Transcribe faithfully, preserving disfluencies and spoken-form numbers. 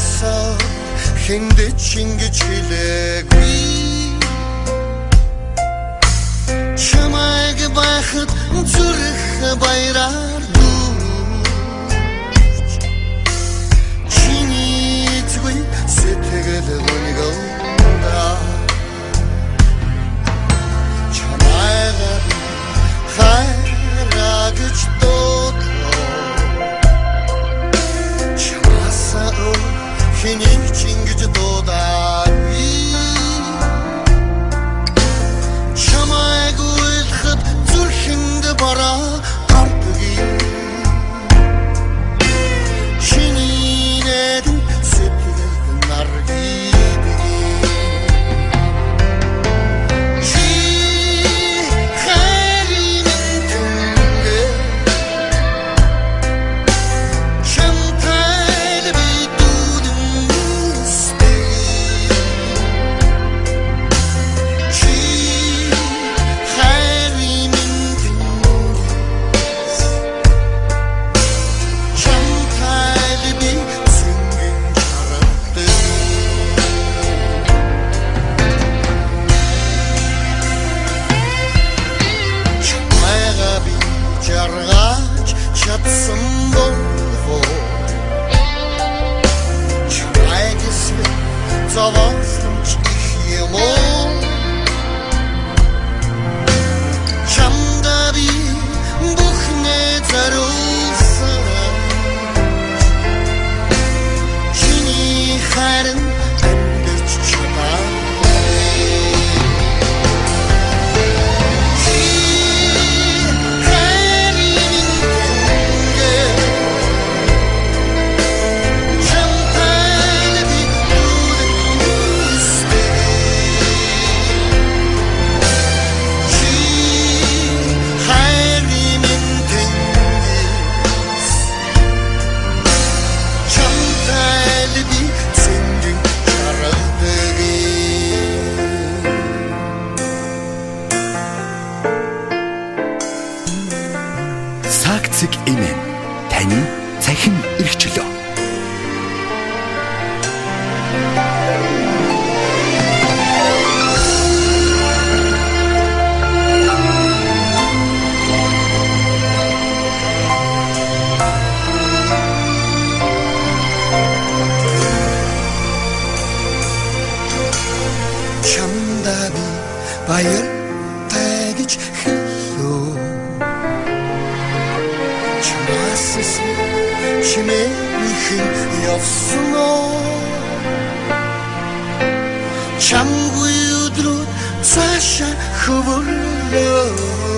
чамаасаа хэндэ чингэж хэлээгүй чамайг байхад зүрх баяраар дүүж чиний зүг сэтгэл өнөгөндөө чамайг хайрагч дуудлаа чамаасаа хэнийг чингэж дуудаагүй чамайг үлхэд зүрхэнд бараа гардгүй чиний нэдэн сэтгэл наргийдгүй чи хайрын түнгээ чамтай би дүүдэн чи хайрын түнгээс чамтай би зингэн чаргадаг чамайга би жаргаж чадсан болов чамайгээс зовоосч их юм уу чамда би бүхнээ зориулсан чиний хайрын амьдарч чадаагүй чи хайрын түнгээ чамтай би дүүрэн чи хайрын түнгээс чамтай би зингэн чаргадаг Цаг цэг эмээн таны цахим эрхчлөө. чамда би баяртай гэж хэллөө чамаас чимээхэн явсан оо чамгүй өдрүүд цаашаа хөвөрлөө